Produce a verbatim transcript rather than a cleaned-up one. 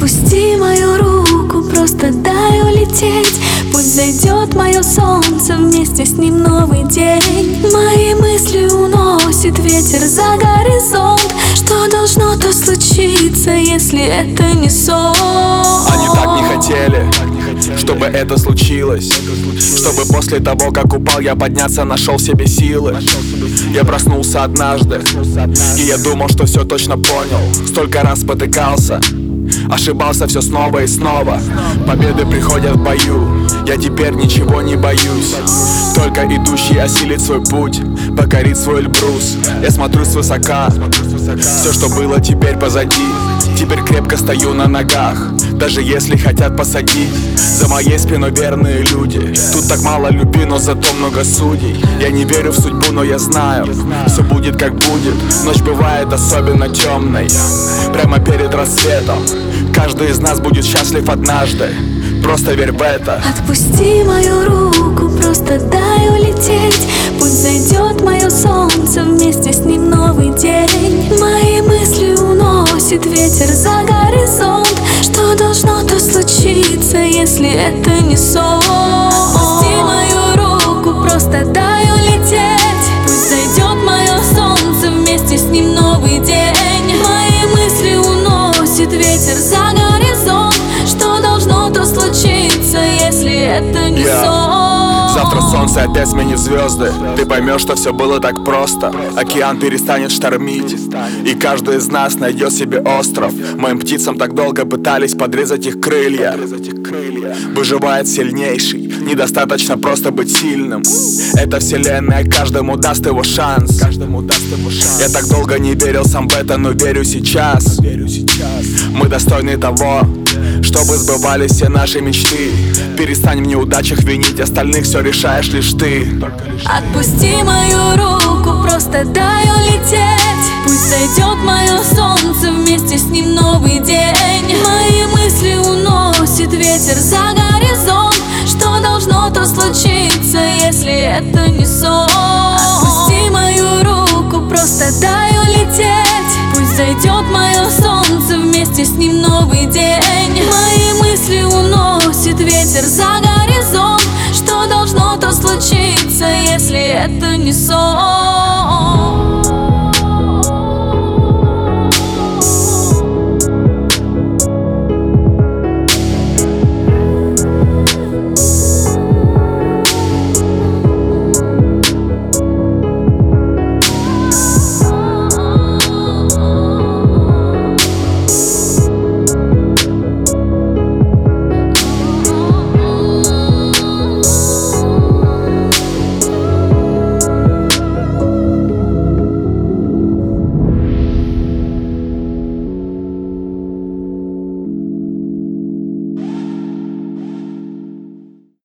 Отпусти мою руку, просто дай улететь. Пусть зайдет мое солнце, вместе с ним новый день. Мои мысли уносит ветер за горизонт. Что должно то случиться, если это не сон? Они так не хотели, чтобы это случилось, чтобы после того, как упал, я подняться нашел в себе силы. Я проснулся однажды, и я думал, что все точно понял. Столько раз спотыкался, ошибался все снова и снова. Победы приходят в бою, я теперь ничего не боюсь. Только идущий осилит свой путь, покорит свой Эльбрус. Я смотрю свысока, все, что было, теперь позади. Теперь крепко стою на ногах, даже если хотят посадить. За моей спиной верные люди. Тут так мало любви, но зато много судей. Я не верю в судьбу, но я знаю, все будет как будет. Ночь бывает особенно темной, прямо перед рассветом. Каждый из нас будет счастлив однажды, просто верь в это. Отпусти мою руку, просто дай улететь. Пусть зайдет мое солнце, вместе с ним новый день. Мои мысли уносит ветер за горизонт. Что должно то случиться, если это не сон? Отпусти мою руку, просто дай улететь. Пусть зайдет мое солнце, вместе с ним новый день. Мои мысли уносит ветер за горизонт. Что должно то случиться, если это не yeah. сон? Завтра солнце опять сменит звезды. Ты поймешь, что все было так просто. Океан перестанет штормить, и каждый из нас найдет себе остров. Моим птицам так долго пытались подрезать их крылья. Выживает сильнейший, недостаточно просто быть сильным. Эта вселенная каждому даст его шанс. Я так долго не верил сам в это, но верю сейчас. Мы достойны того, чтобы сбывались все наши мечты. Перестань в неудачах винить остальных, все решаешь лишь ты. Отпусти мою руку, просто дай улететь. Пусть зайдет мое солнце, вместе с ним новый день. Мои мысли уносит ветер за горизонт. Что должно то случиться, если это не сон? Отпусти мою руку, просто дай улететь. Пусть зайдет мое солнце, вместе с ним новый день. Мои мысли уносит ветер за горизонт. Что должно то случиться, если это не сон?